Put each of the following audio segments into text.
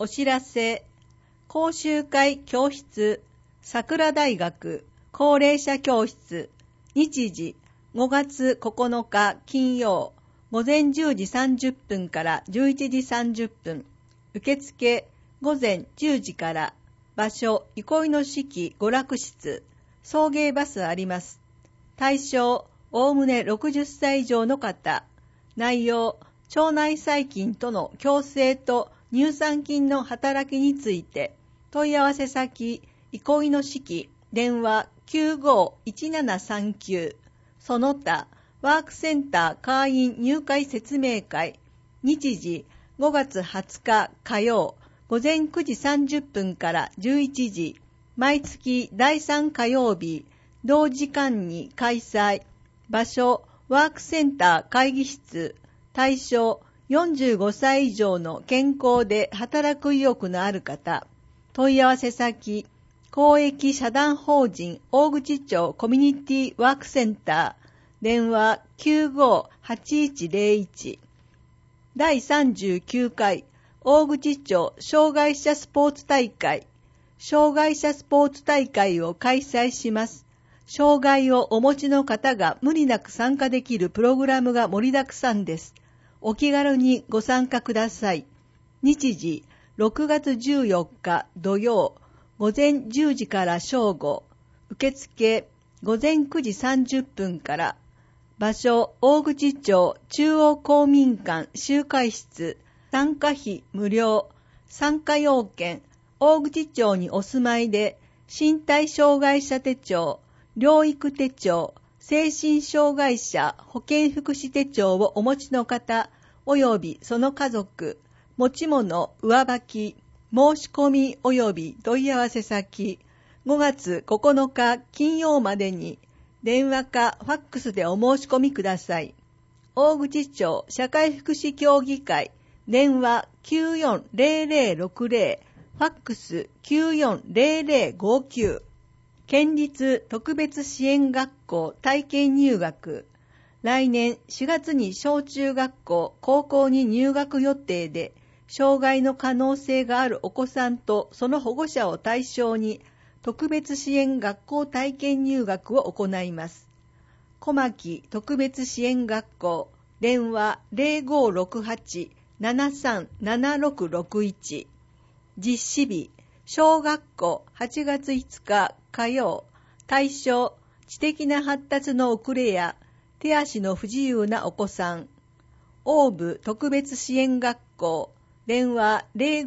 お知らせ、講習会教室、桜大学高齢者教室、日時5月9日金曜、午前10時30分から11時30分、受付午前10時から、場所、憩いの式娯楽室、送迎バスあります。対象、おおむね60歳以上の方。内容、腸内細菌との共生と乳酸菌の働きについて、問い合わせ先、憩いの式、電話951739、その他、ワークセンター会員入会説明会、日時5月20日火曜、午前9時30分から11時、毎月第3火曜日、同時間に開催。場所、ワークセンター会議室。対象、45歳以上の健康で働く意欲のある方。問い合わせ先、公益社団法人大口町コミュニティワークセンター。電話958101。第39回大口町障害者スポーツ大会。障害者スポーツ大会を開催します。障害をお持ちの方が無理なく参加できるプログラムが盛りだくさんです。お気軽にご参加ください。日時、6月14日土曜、午前10時から正午。受付、午前9時30分から。場所、大口町中央公民館集会室。参加費無料。参加要件、大口町にお住まいで、身体障害者手帳、療育手帳、精神障害者保健福祉手帳をお持ちの方、及びその家族、持ち物、上履き、申し込み及び問い合わせ先、5月9日金曜までに、電話かファックスでお申し込みください。大口町社会福祉協議会、電話940060、ファックス940059。県立特別支援学校体験入学。来年4月に小中学校、高校に入学予定で、障害の可能性があるお子さんとその保護者を対象に、特別支援学校体験入学を行います。小牧特別支援学校、電話0568-737661。実施日、小学校8月5日火曜。対象、知的な発達の遅れや手足の不自由なお子さん。大部特別支援学校、電話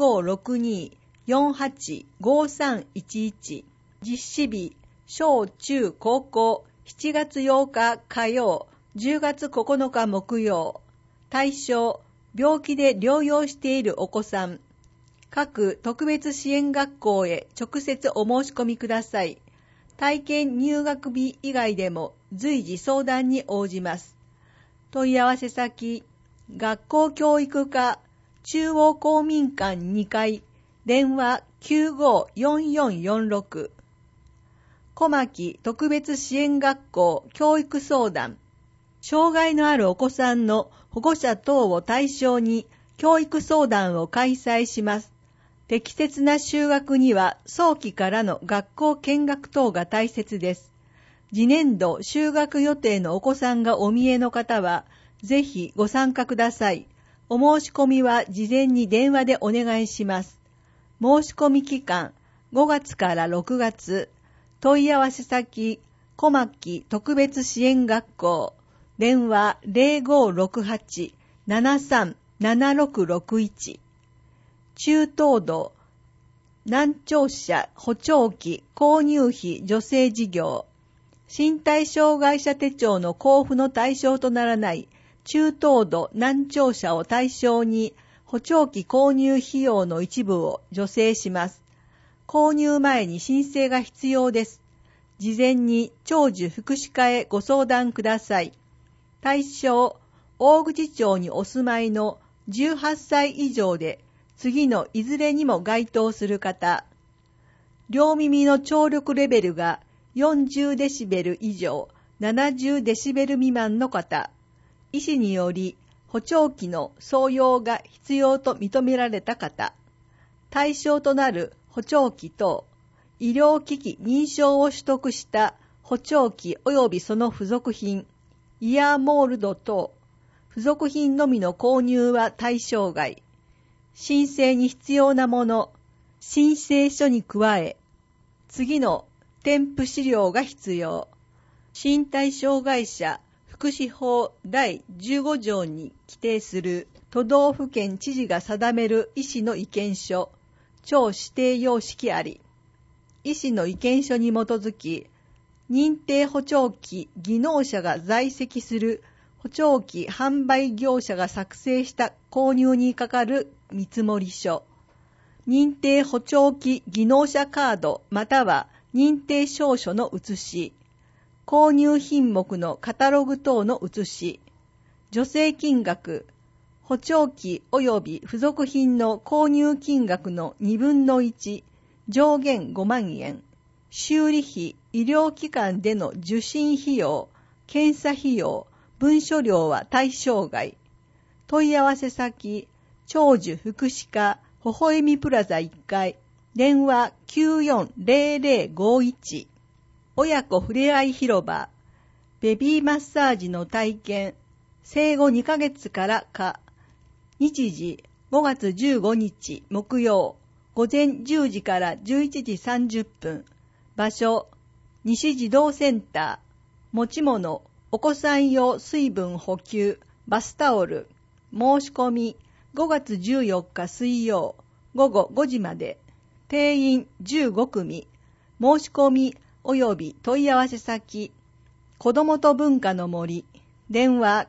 0562-485311。実施日、小中高校7月8日火曜、10月9日木曜。対象、病気で療養しているお子さん。各特別支援学校へ直接お申し込みください。体験入学日以外でも随時相談に応じます。問い合わせ先、学校教育課中央公民館2階、電話954446。小牧特別支援学校教育相談。障害のあるお子さんの保護者等を対象に教育相談を開催します。適切な就学には早期からの学校見学等が大切です。次年度就学予定のお子さんがお見えの方は、ぜひご参加ください。お申し込みは事前に電話でお願いします。申し込み期間、5月から6月。問い合わせ先、小牧特別支援学校。電話0568-737661。中等度、難聴者補聴器購入費助成事業。身体障害者手帳の交付の対象とならない中等度難聴者を対象に補聴器購入費用の一部を助成します。購入前に申請が必要です。事前に長寿福祉課へご相談ください。対象、大口町にお住まいの18歳以上で、次のいずれにも該当する方。両耳の聴力レベルが40デシベル以上、70デシベル未満の方。医師により補聴器の装用が必要と認められた方。 対象となる補聴器等、医療機器認証を取得した補聴器及びその付属品、イヤーモールド等、付属品のみの購入は対象外。申請に必要なもの、申請書に加え、次の添付資料が必要。身体障害者福祉法第15条に規定する都道府県知事が定める医師の意見書、庁指定様式あり。医師の意見書に基づき、認定補聴器技能者が在籍する補聴器販売業者が作成した購入にかかる見積書、認定補聴器技能者カードまたは認定証書の写し、購入品目のカタログ等の写し、助成金額、補聴器及び付属品の購入金額の2分の1、上限5万円、修理費、医療機関での受診費用、検査費用、文書料は対象外。問い合わせ先、長寿福祉課、微笑みプラザ1階、電話 940051、親子ふれあい広場、ベビーマッサージの体験、生後2ヶ月からか、日時5月15日木曜、午前10時から11時30分、場所、西児童センター、持ち物、お子さん用水分補給、バスタオル、申し込み、5月14日水曜、午後5時まで、定員15組、申し込み及び問い合わせ先、子どもと文化の森、電話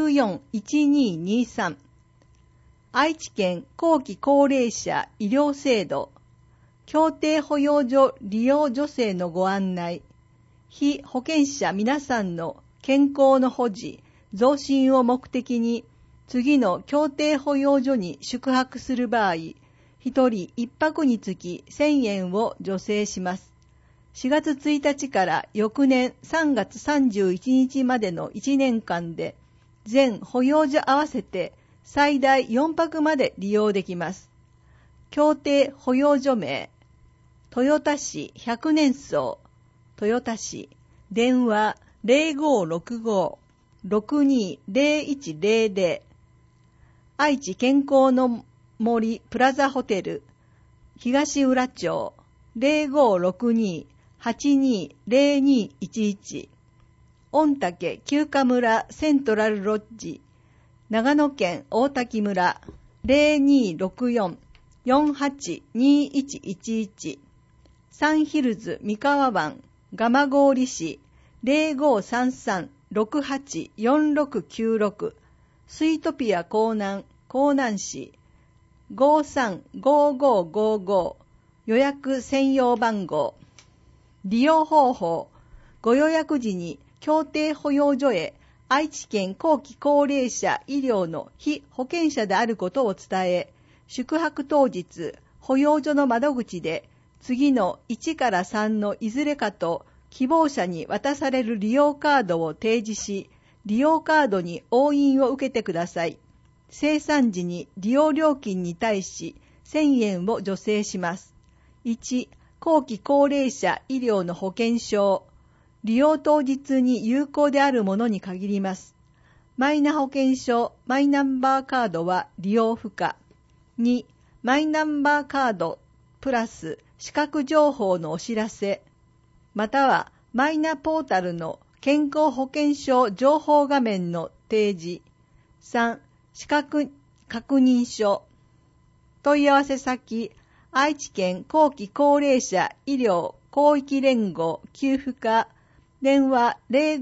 941223、愛知県後期高齢者医療制度、協定保養所利用助成のご案内、被保険者皆さんの健康の保持、増進を目的に、次の協定保養所に宿泊する場合、1人1泊につき1000円を助成します。4月1日から翌年3月31日までの1年間で、全保養所合わせて最大4泊まで利用できます。協定保養所名、豊田市100年荘、豊田市、電話 0565-620100、愛知健康の森プラザホテル、東浦町 0562-820211、御嶽休暇村セントラルロッジ、長野県大滝村 0264-482111、サンヒルズ三河湾蒲郡市 0533-684696、スイートピア江南市 535555、予約専用番号。利用方法、ご予約時に協定保養所へ愛知県後期高齢者医療の被保険者であることを伝え、宿泊当日、保養所の窓口で次の1から3のいずれかと希望者に渡される利用カードを提示し、利用カードに押印を受けてください。清算時に利用料金に対し1000円を助成します。1、後期高齢者医療の保険証。利用当日に有効であるものに限ります。マイナ保険証、マイナンバーカードは利用不可。2、マイナンバーカードプラス資格情報のお知らせ、またはマイナポータルの健康保険証情報画面の提示。3、資格確認書。問い合わせ先、愛知県後期高齢者医療広域連合給付課、電話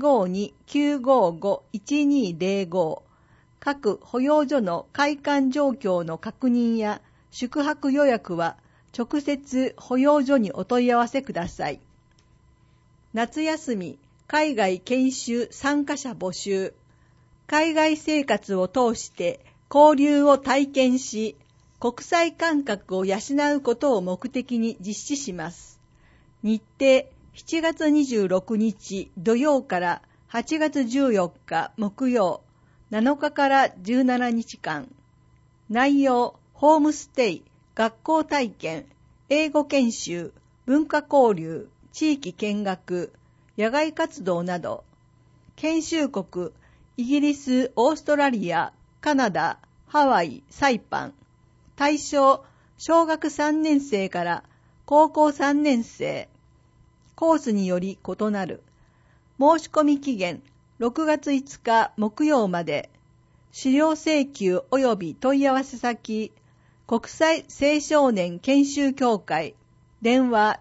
052-955-1205、各保養所の開館状況の確認や宿泊予約は直接保養所にお問い合わせください。夏休み海外研修参加者募集。海外生活を通して交流を体験し、国際感覚を養うことを目的に実施します。日程、7月26日土曜から8月14日木曜、7日から17日間。内容、ホームステイ、 学校体験、英語研修、文化交流、地域見学、野外活動など、研修国、イギリス、オーストラリア、カナダ、ハワイ、サイパン。対象、小学3年生から高校3年生。コースにより異なる。申し込み期限、6月5日木曜まで。資料請求及び問い合わせ先、国際青少年研修協会。電話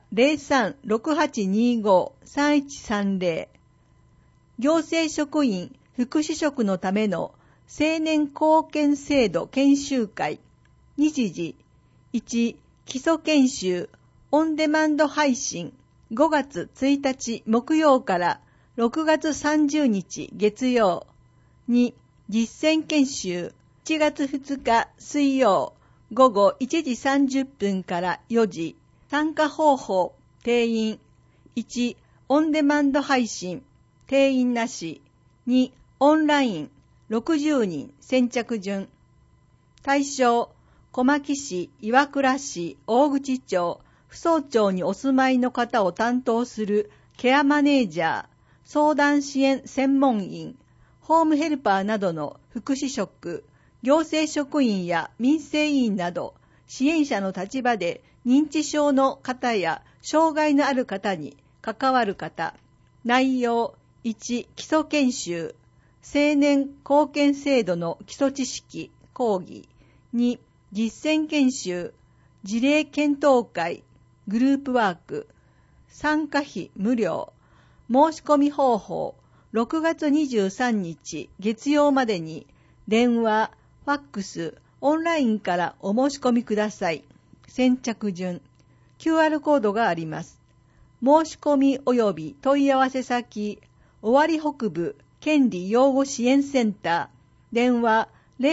03-6825-3130。行政職員福祉職のための青年貢献制度研修会。日時1、基礎研修オンデマンド配信5月1日木曜から6月30日月曜。2、実践研修7月2日水曜午後1時30分から4時。参加方法、定員。1、オンデマンド配信、定員なし。2、オンライン、60人、先着順。対象、小牧市、岩倉市、大口町、扶桑町にお住まいの方を担当するケアマネージャー、相談支援専門員、ホームヘルパーなどの福祉職、行政職員や民生委員など、支援者の立場で認知症の方や障害のある方に関わる方。内容1、基礎研修、青年貢献制度の基礎知識、講義。2、実践研修、事例検討会、グループワーク。参加費無料。申し込み方法、6月23日月曜までに電話、ファックス、オンラインからお申し込みください。先着順。QR コードがあります。申し込み及び問い合わせ先、尾張北部権利養護支援センター、電話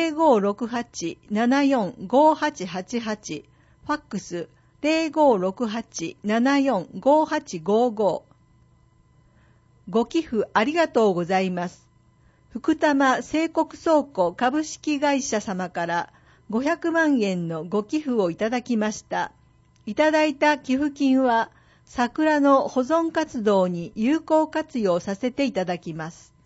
0568-745888、ファックス 0568-745855。ご寄付ありがとうございます。福多摩聖国倉庫株式会社様から500万円のご寄付をいただきました。いただいた寄付金は桜の保存活動に有効活用させていただきます。